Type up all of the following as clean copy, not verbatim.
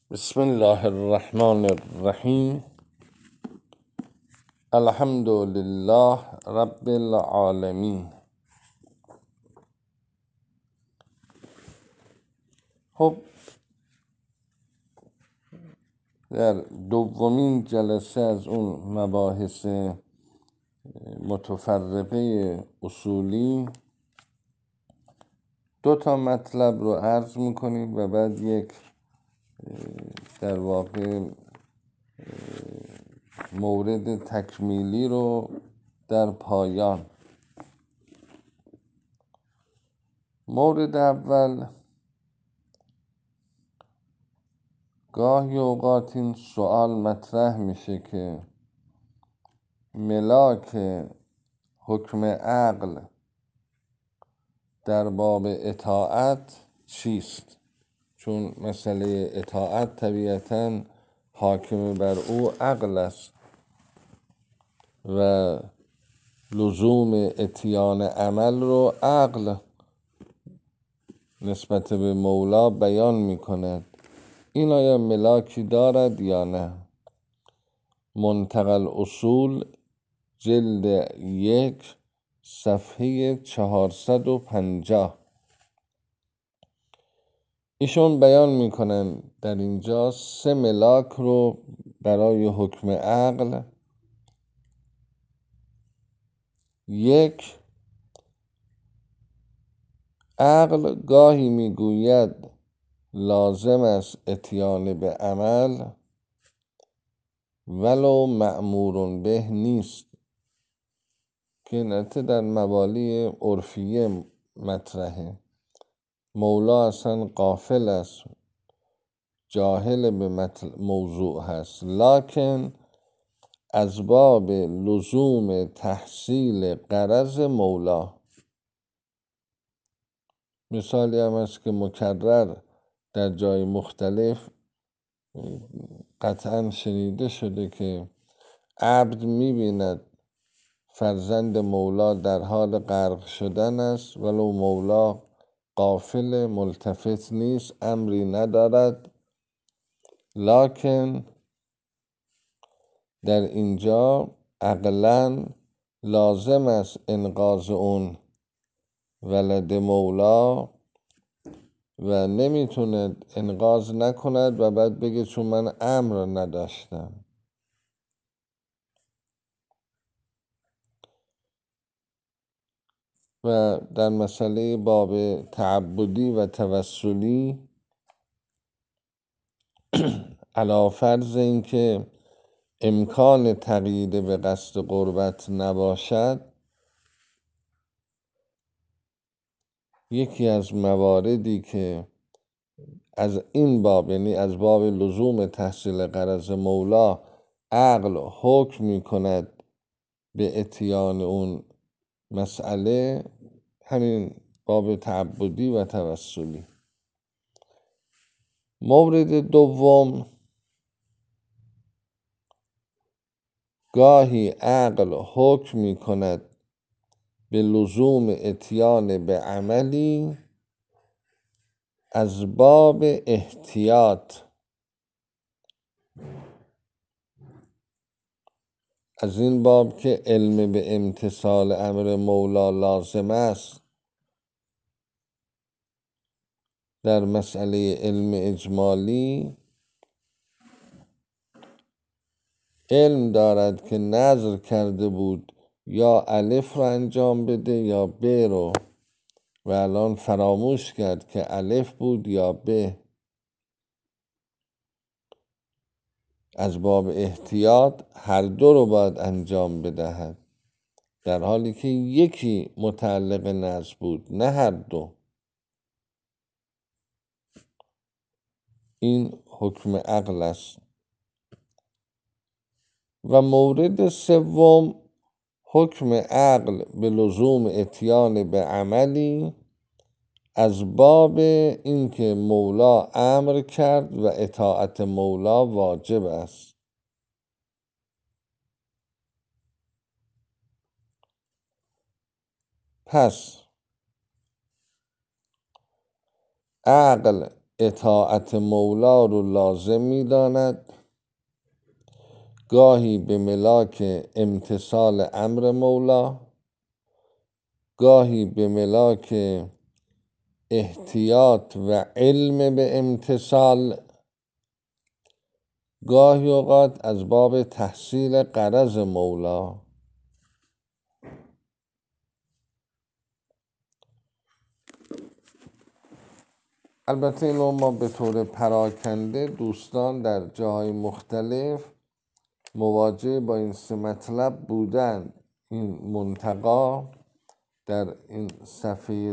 بسم الله الرحمن الرحیم. الحمد لله رب العالمین. خب در دومین جلسه از اون مباحث متفرقه اصولی دو تا مطلب رو عرض میکنیم و بعد یک در واقع مورد تکمیلی رو در پایان. مورد اول، گاهی اوقات این سوال مطرح میشه که ملاک حکم عقل در باب اطاعت چیست؟ چون مسئله اطاعت طبیعتاً حاکم بر او عقل است و لزوم اتیان عمل رو عقل نسبت به مولا بیان میکند. این آیا ملاکی دارد یا نه؟ منتقى الاصول جلد 1 صفحه 450 ایشون بیان میکنن در اینجا 3 ملاک رو برای حکم عقل. 1، عقل گاهی میگوید لازم است اتیان به عمل ولو مأمور به نیست، که البته در موالی عرفیه مطرحه. مولا اصلا غافل است، جاهل به موضوع هست، لکن از باب لزوم تحصیل غرض مولا. مثالی هم است که مکرر در جای مختلف قطعا شنیده شده که عبد میبیند فرزند مولا در حال غرق شدن است، ولو مولا غافل ملتفت نیست، امری ندارد، لکن در اینجا عقلاً لازم است انقاذ اون ولد مولا و نمیتونه انقاذ نکند و بعد بگه چون من امر نداشتم. و در مسئله باب تعبدی و توسلی، علی فرض این که امکان تقیید به قصد قربت نباشد، یکی از مواردی که از این باب، یعنی از باب لزوم تحصیل غرض مولا، عقل حکم می کند به اتیان اون مسئله، همین باب تعبدی و توسلی. مورد دوم، گاهی عقل حکم می کند به لزوم اتیان به عملی از باب احتیاط، از این باب که علم به امتثال امر مولا لازم است. در مسئله علم اجمالی علم دارد که نذر کرده بود یا الف رو انجام بده یا ب رو، و الان فراموش کرد که الف بود یا ب. از باب احتیاط هر دو رو باید انجام بدهد، در حالی که یکی متعلق نذر بود نه هر دو. این حکم عقل است. و مورد سوم، حکم عقل به لزوم اتیان به عملی از باب اینکه مولا امر کرد و اطاعت مولا واجب است. پس عقل اطاعت مولا رو لازم می‌داند، گاهی به ملاک امتثال امر مولا، گاهی به ملاک احتیاط و علم به امتثال، گاهی اوقات از باب تحصیل غرض مولا. البته اینو ما به طور پراکنده دوستان در جاهای مختلف مواجه با این سه مطلب بودن. این منتقا در این صفحه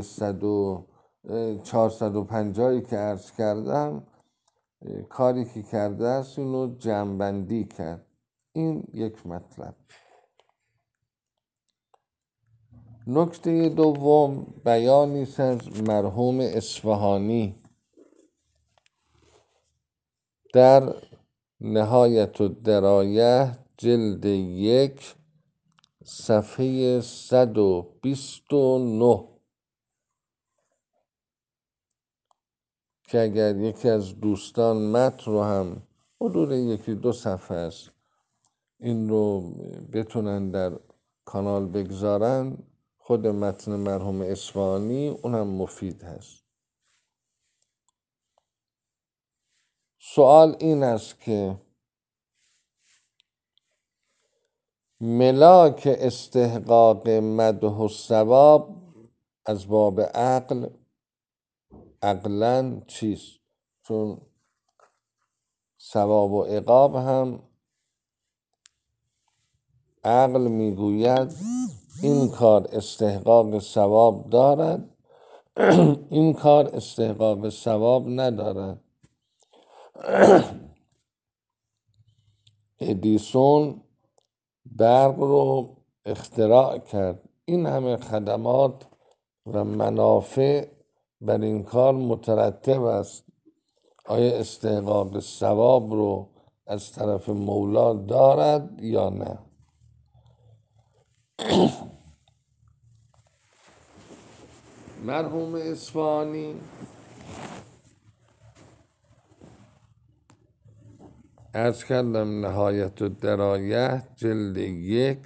450 که عرض کردم کاری که کرده است اینو جمع‌بندی کرد. این یک مطلب. نکته دوم بیانی است از مرحوم اصفهانی در نهایت الدرایه جلد 1 صفحه 129 که اگر یکی از دوستان متن رو هم حدود 1-2 صفحه است این رو بتونن در کانال بگذارن، خود متن مرحوم اصفهانی اونم مفید هست. سوال این است که ملاک استحقاق مدح و ثواب از باب عقلن چیست؟ چون ثواب و عقاب هم عقل میگوید این کار استحقاق ثواب دارد این کار استحقاق ثواب ندارد. ادیسون برق رو اختراع کرد، این همه خدمات و منافع بر این کار مترتب است، آیا استحقاق ثواب رو از طرف مولا دارد یا نه؟ مرحوم اصفهانی عرض کردم نهایت الدرایه جلد 1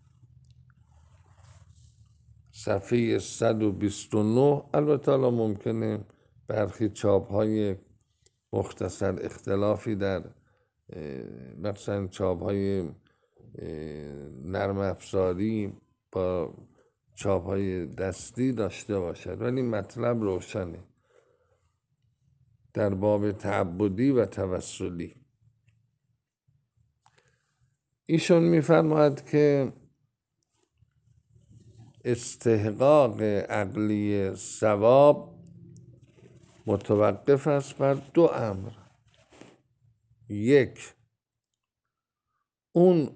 صفحه 129. البته حالا ممکنه برخی چاپ های مختصر اختلافی در مثلا چاپ های نرم افزاری با چاپ های دستی داشته باشد، ولی مطلب روشنه در باب تعبدی و توسلی. ایشون میفرماید که استحقاق عقلی ثواب متوقف است بر 2 امر. 1 اون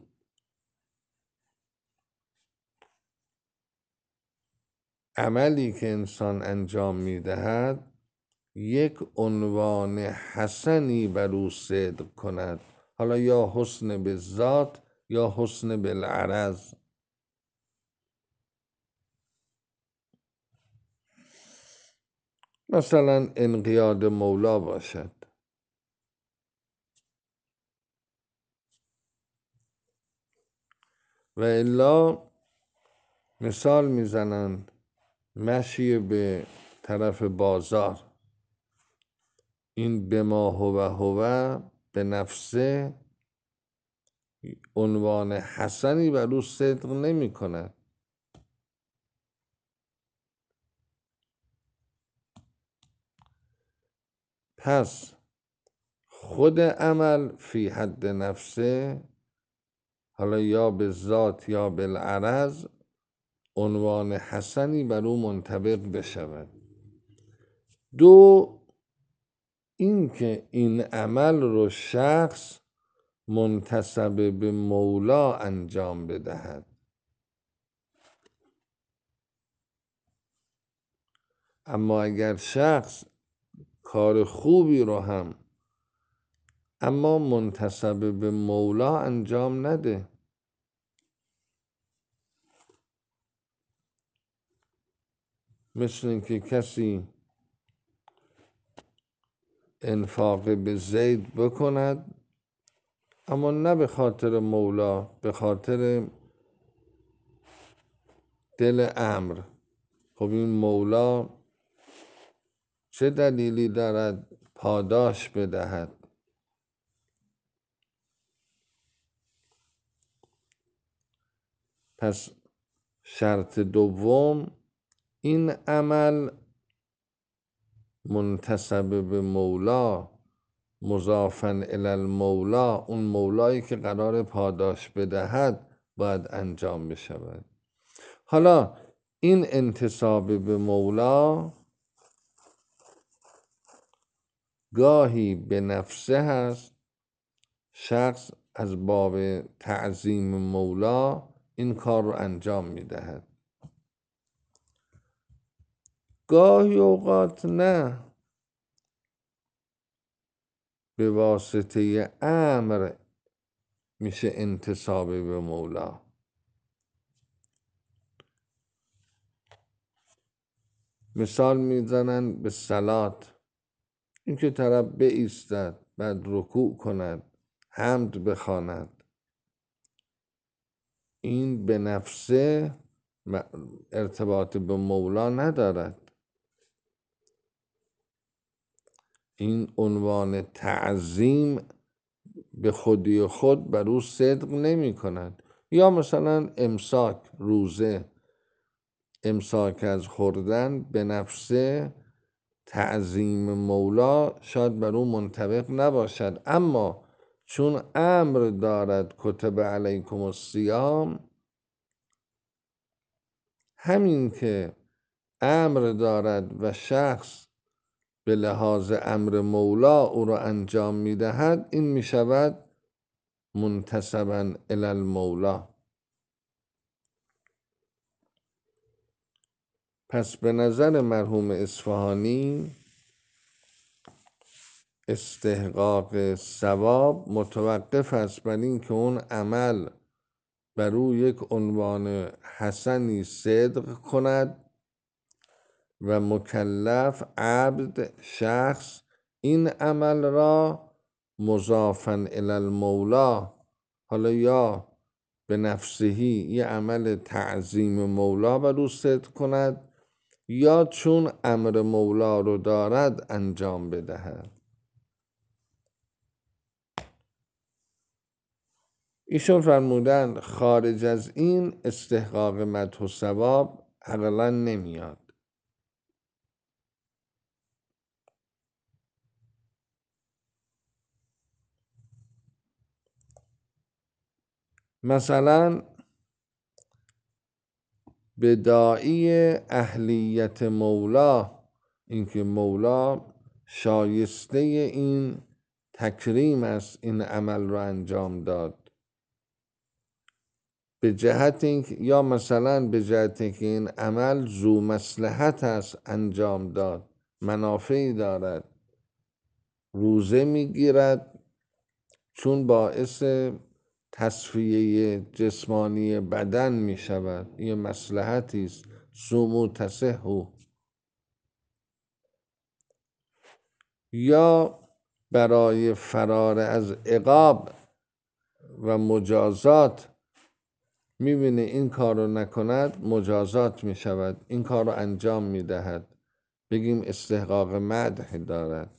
عملی که انسان انجام میدهد یک عنوان حسنی بر او صدق کند، حالا یا حسن به ذات یا حسن بالعرض. مثلا انقیاد مولا باشد، و الا مثال میزنند مشی به طرف بازار، این به ما هو به نفسه عنوان حسنی بر او صدق نمی کند. پس خود عمل فی حد نفسه، حالا یا به ذات یا بالعرض، عنوان حسنی بر او منطبق بشود. 2 اینکه این عمل رو شخص منتسب به مولا انجام بدهد. اما اگر شخص کار خوبی رو هم اما منتسب به مولا انجام نده، مثل اینکه کسی انفاق به زید بکند، اما نه به خاطر مولا، به خاطر دل عمرو. خب این مولا چه دلیلی دارد پاداش بدهد؟ پس شرط دوم، این عمل منتسب به مولا، مضافاً الی المولا، اون مولایی که قرار پاداش بدهد باید انجام بشود. حالا این انتساب به مولا گاهی به نفسه هست، شخص از باب تعظیم مولا این کار رو انجام میدهد. گاهی اوقات نه، به واسطه امر میشه انتساب به مولا. مثال میزنن به صلات، اینکه طرف بایستد، بعد رکوع کند، حمد بخواند، این به نفسه ارتباط به مولا ندارد. این عنوان تعظیم به خودی خود بر او صدق نمی کند. یا مثلا امساک، روزه، امساک از خوردن به نفسه تعظیم مولا شاید بر او منطبق نباشد، اما چون امر دارد کتب علیکم الصیام، همین که امر دارد و شخص به لحاظ امر مولا او را انجام میدهد، این میشود منتسبا الی المولا. پس به نظر مرحوم اصفهانی استحقاق ثواب متوقف است بر این که اون عمل بر او یک عنوان حسنی صدق کند و مکلف، عبد، شخص این عمل را مضافاً الی المولا، حالا یا به نفسهی یه عمل تعظیم مولا بر او صدق کند، یا چون امر مولا رو دارد انجام بدهد. ایشون فرمودن خارج از این استحقاق مدح و ثواب عقلا نمیاد. مثلا به داعی اهلیت مولا، اینکه مولا شایسته این تکریم است این عمل رو انجام داد، به جهت اینکه، یا مثلا به جهت اینکه این عمل ذو مصلحت است انجام داد، منافعی دارد، روزه میگیرد چون باعث تصفیه جسمانی بدن می شود، یه مصلحتی است، صوموا تصحوا. یا برای فرار از عقاب و مجازات، میبینه این کار رو نکند مجازات می شود، این کار رو انجام می دهد، بگیم استحقاق مدح دارد.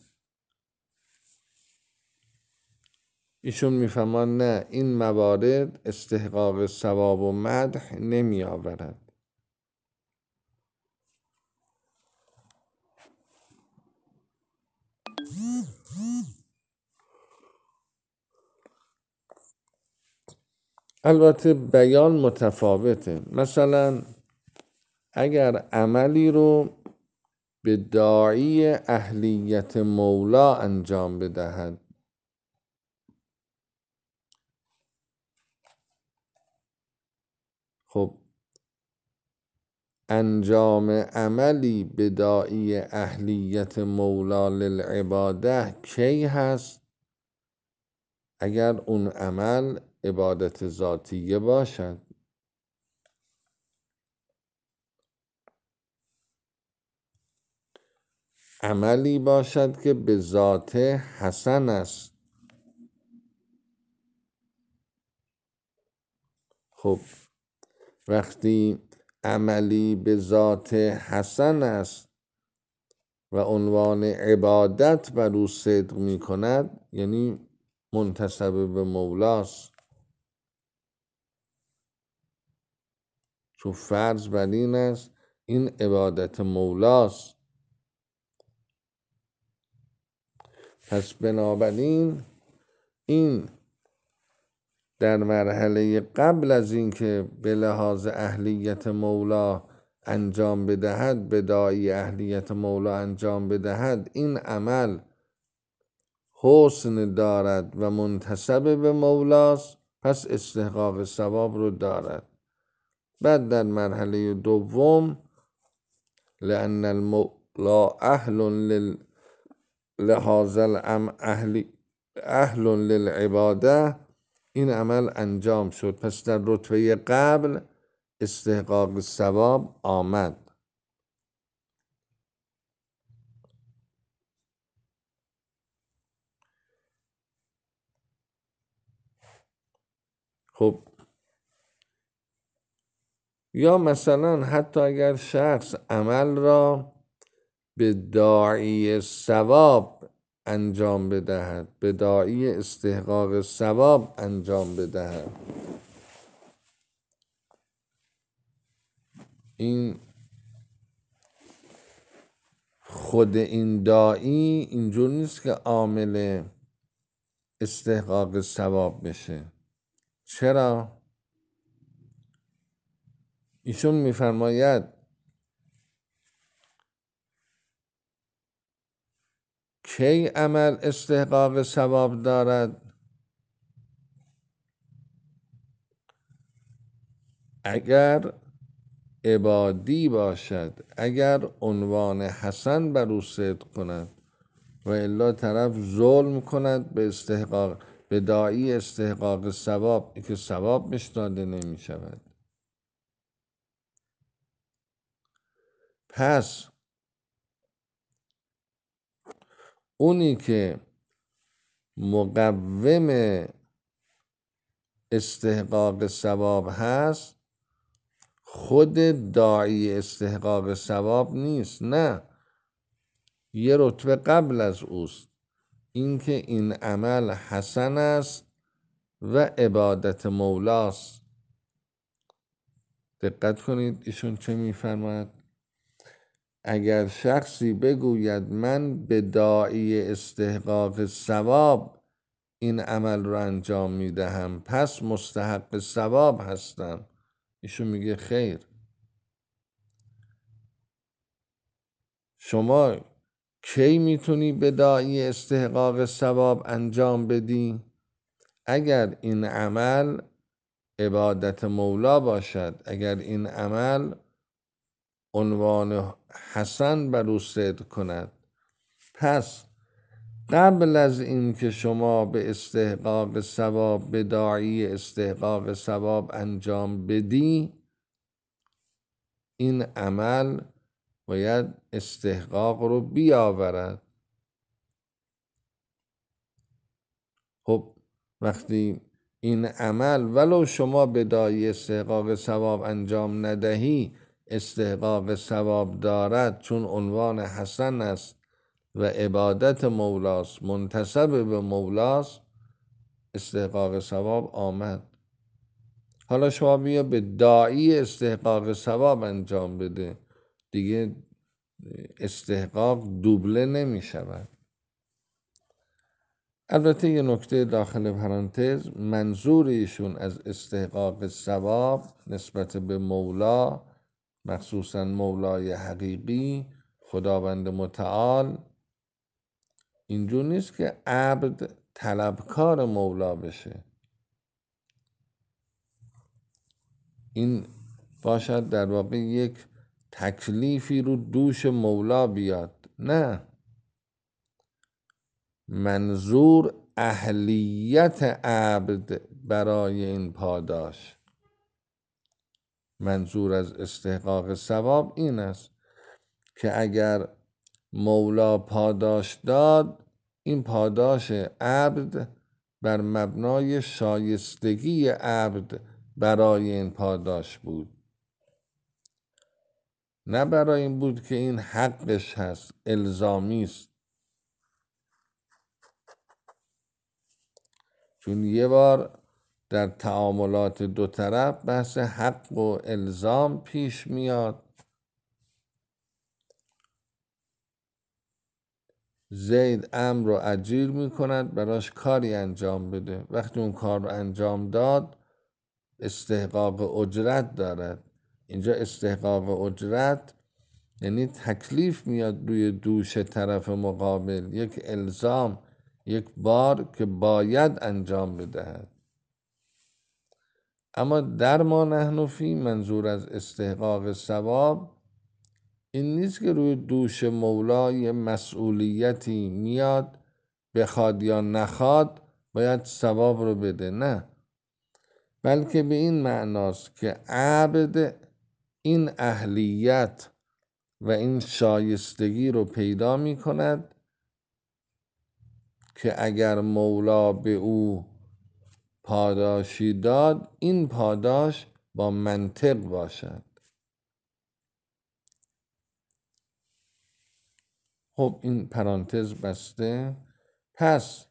ایشون میفهمان نه، این موارد استحقاق ثواب و مدح نمی آورد. البته بیان متفاوته. مثلا اگر عملی رو به داعی اهلیت مولا انجام بدهد، خب انجام عملی به داعی اهلیت مولا للعباده کی هست؟ اگر اون عمل عبادت ذاتیه باشد. عملی باشد که به ذات حسن است. خب وقتی عملی به ذات حسن است و عنوان عبادت بر او صدق می کند، یعنی منتسب به مولاست، چون فرض بر این است این عبادت مولاست. پس بنابراین این در مرحله قبل از اینکه به لحاظ اهلیت مولا انجام بدهد، بداعی اهلیت مولا انجام بدهد، این عمل حسن دارد و منتسب به مولاست، پس استحقاق ثواب رو دارد. بعد در مرحله دوم، لأن المولا اهل للعباده، این عمل انجام شد، پس در رتبه قبل استحقاق ثواب آمد. خب یا مثلا حتی اگر شخص عمل را به داعی ثواب انجام بدهد، به داعی استحقاق ثواب انجام بدهد، این خود این داعی اینجور نیست که عامل استحقاق ثواب بشه. چرا؟ ایشون میفرماید کی عمل استحقاق ثواب دارد؟ اگر عبادی باشد، اگر عنوان حسن بر او صدق کند، و الا طرف ظلم کند به استحقاق، به داعی استحقاق ثواب، که ثواب بهش داده نمی شود. پس اونی که مقوم استحقاق ثواب هست خود داعی استحقاق ثواب نیست، نه، یه رتبه قبل از اوست، اینکه این عمل حسن است و عبادت مولاست. دقت کنید ایشون چه میفرماید؟ اگر شخصی بگوید من به داعی استحقاق ثواب این عمل رو انجام میدهم پس مستحق ثواب هستم، ایشون میگه خیر، شما کی میتونی به داعی استحقاق ثواب انجام بدی؟ اگر این عمل عبادت مولا باشد، اگر این عمل عنوان حسن بر او صدق کند. پس قبل از این که شما به استحقاق ثواب، به داعی استحقاق ثواب انجام بدی، این عمل باید استحقاق رو بیاورد. خب وقتی این عمل ولو شما به داعی استحقاق ثواب انجام ندهی استحقاق ثواب دارد، چون عنوان حسن است و عبادت مولاست، منتسب به مولاست، استحقاق ثواب آمد. حالا شما بیا به داعی استحقاق ثواب انجام بده، دیگه استحقاق دوبله نمی شود. البته یه نکته داخل پرانتز، منظور ایشون از استحقاق ثواب نسبت به مولا، مخصوصا مولای حقیقی خداوند متعال، اینجور نیست که عبد طلبکار مولا بشه، این باشد در واقع یک تکلیفی رو دوش مولا بیاد، نه، منظور اهلیت عبد برای این پاداش. منظور از استحقاق ثواب این است که اگر مولا پاداش داد، این پاداش عبد بر مبنای شایستگی عبد برای این پاداش بود، نه برای این بود که این حقش هست، الزامی است. چون یه بار در تعاملات دو طرف بحث حق و الزام پیش میاد. زید امر رو اجیر میکند براش کاری انجام بده، وقتی اون کار رو انجام داد استحقاق اجرت دارد. اینجا استحقاق اجرت یعنی تکلیف میاد روی دوش طرف مقابل، یک الزام، یک بار که باید انجام بدهد. اما در ما نحن فی، منظور از استحقاق ثواب این نیست که روی دوش مولا یه مسئولیتی میاد، بخواد یا نخواد باید ثواب رو بده، نه، بلکه به این معناست که عبد این اهلیت و این شایستگی رو پیدا می کند که اگر مولا به او پاداشی داد، این پاداش با منطق باشد. خب این پرانتز بسته. پس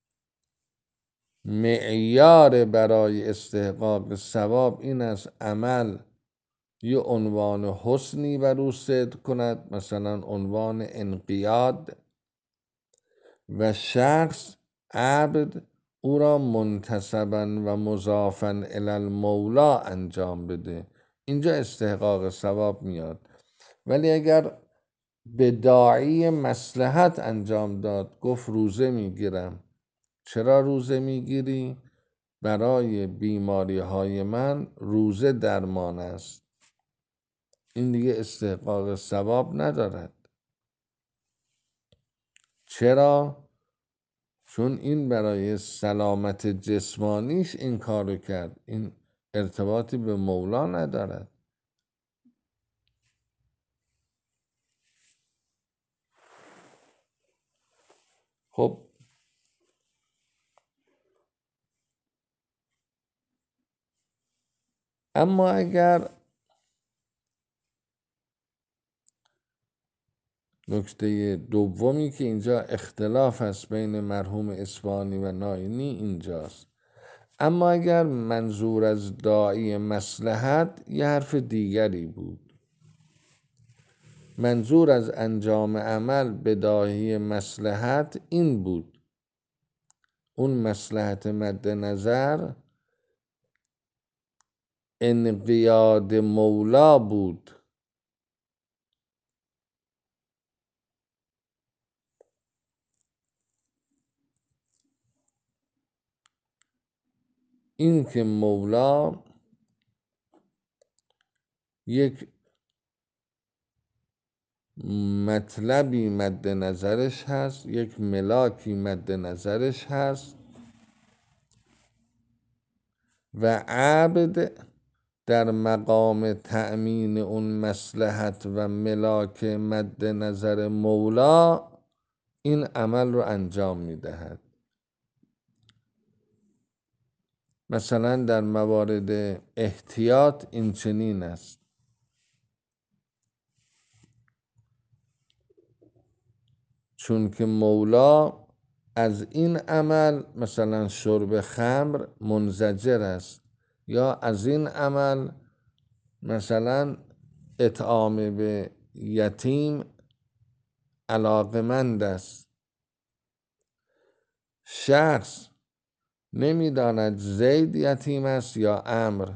معیار برای استحقاق ثواب این است عمل یه عنوان حسنی بر او صدق کند، مثلا عنوان انقیاد، و شخص عبد او را منتسبا و مضافا الی المولا انجام بده، اینجا استحقاق ثواب میاد. ولی اگر به داعی مصلحت انجام داد، گفت روزه میگیرم، چرا روزه میگیری؟ برای بیماری های من روزه درمان است، این دیگه استحقاق ثواب ندارد. چرا؟ چون این برای سلامت جسمانیش این کارو کرد، این ارتباطی به مولا ندارد. خب اما اگر نکته دومی که اینجا اختلاف است بین مرحوم اصفهانی و نائینی اینجاست، اما اگر منظور از داعی مصلحت یه حرف دیگری بود، منظور از انجام عمل به داعی مصلحت این بود، اون مصلحت مد نظر انقیاد مولا بود، این که مولا یک مطلبی مد نظرش هست، یک ملاکی مد نظرش هست و عبد در مقام تأمین اون مصلحت و ملاک مد نظر مولا این عمل رو انجام میدهد. مثلا در موارد احتیاط این چنین است، چون که مولا از این عمل، مثلا شرب خمر، منزجر است، یا از این عمل مثلا اطعام به یتیم علاقمند است. شخص نمیداند زید یتیم است یا عمرو،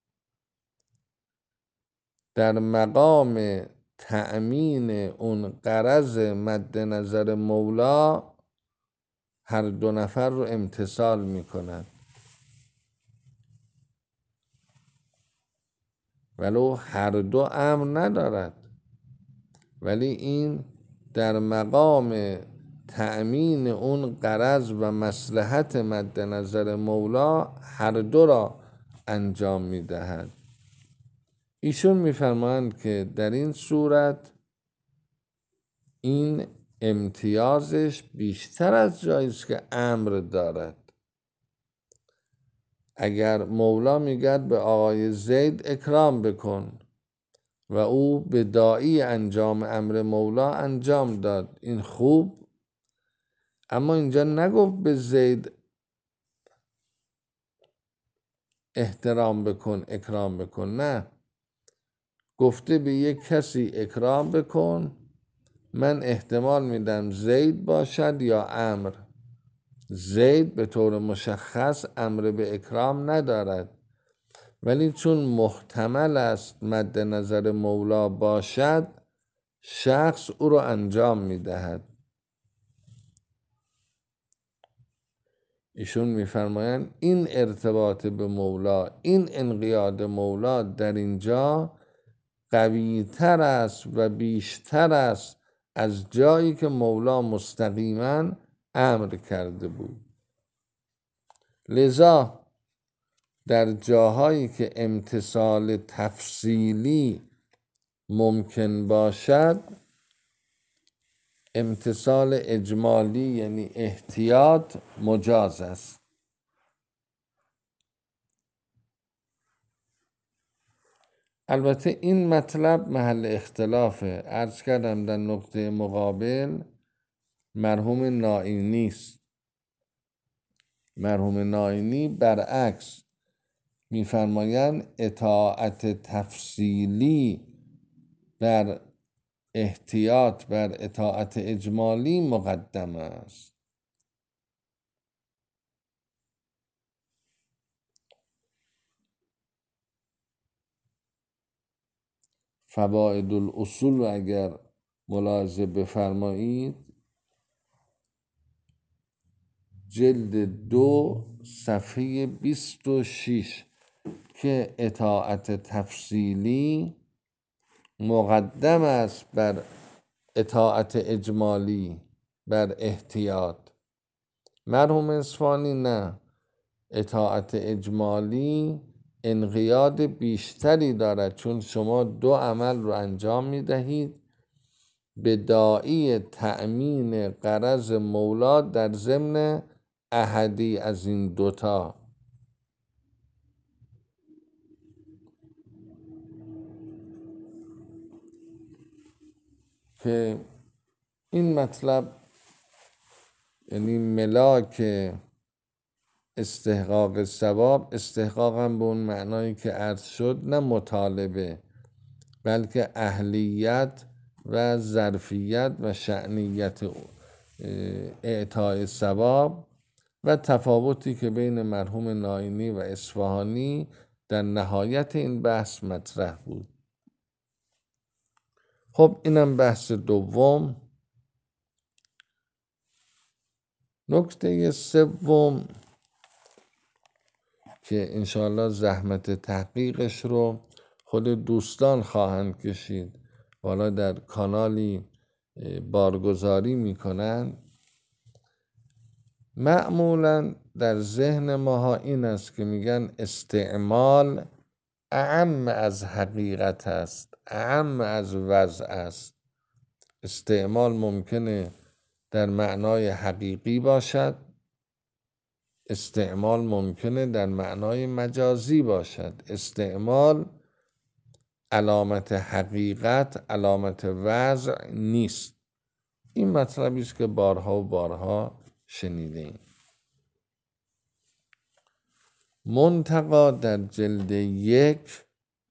در مقام تأمین اون غرض مد نظر مولا هر دو نفر رو امتثال میکند، ولو هر دو امر ندارد، ولی این در مقام تأمین اون غرض و مصلحت مد نظر مولا هر دو را انجام میدهد. ایشون میفرمایند که در این صورت این امتیازش بیشتر از جایی است که امر دارد. اگر مولا میگد به آقای زید اکرام بکن و او به داعی انجام امر مولا انجام داد، این خوب، اما اینجا نگفت به زید احترام بکن، اکرام بکن، نه، گفته به یک کسی اکرام بکن. من احتمال میدم زید باشد یا امر. زید به طور مشخص امر به اکرام ندارد، ولی چون محتمل است مد نظر مولا باشد، شخص او را انجام میدهد. ایشون میفرمایند این ارتباط به مولا، این انقیاد مولا در اینجا قوی‌تر است و بیشتر است از جایی که مولا مستقیما امر کرده بود. لذا در جاهایی که امتثال تفصیلی ممکن باشد، امتثال اجمالی یعنی احتیاط مجاز است. البته این مطلب محل اختلافه. عرض کردم در نقطه مقابل مرحوم نائینی است. مرحوم نائینی برعکس میفرمایند اطاعت تفصیلی بر احتیاط بر اطاعت اجمالی مقدم است. فوائد الاصول رو اگر ملاحظه بفرمایید، جلد 2 صفحه 26، که اطاعت تفصیلی مقدم است بر اطاعت اجمالی، بر احتیاط. مرحوم اصفهانی نه، اطاعت اجمالی انقیاد بیشتری دارد، چون شما دو عمل رو انجام می دهید به داعی تأمین غرض مولا در ضمن احدی از این دوتا. که این مطلب یعنی ملاک استحقاق ثواب، استحقاق هم به اون معنایی که عرض شد، نه مطالبه، بلکه اهلیت و ظرفیت و شأنیت اعطای ثواب و تفاوتی که بین مرحوم نائینی و اصفهانی در نهایت این بحث مطرح بود. خب اینم بحث دوم. نکته سوم که انشاءالله زحمت تحقیقش رو خود دوستان خواهند کشید، حالا در کانالی بارگذاری میکنن. معمولا در ذهن ماها این است که میگن استعمال اعم از حقیقت است، اعم از وضع است. استعمال ممکنه در معنای حقیقی باشد، استعمال ممکنه در معنای مجازی باشد. استعمال علامت حقیقت، علامت وضع نیست. این مطلبی است که بارها و بارها شنیدیم. منتقا در جلد 1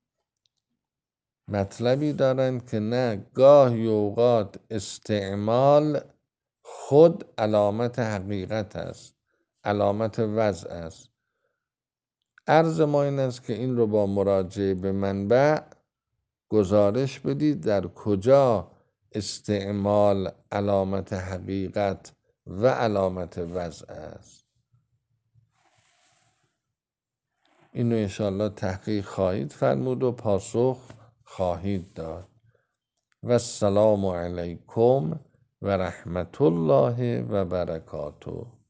مطلبی دارند که نه، گاهی اوقات استعمال خود علامت حقیقت است، علامت وضع است. عرض ما این است که این رو با مراجعه به منبع گزارش بدید در کجا استعمال علامت حقیقت و علامت وضع است. اینو انشاءالله تحقیق خواهید فرمود و پاسخ خواهید داد. و السلام علیکم و رحمت الله و برکاته.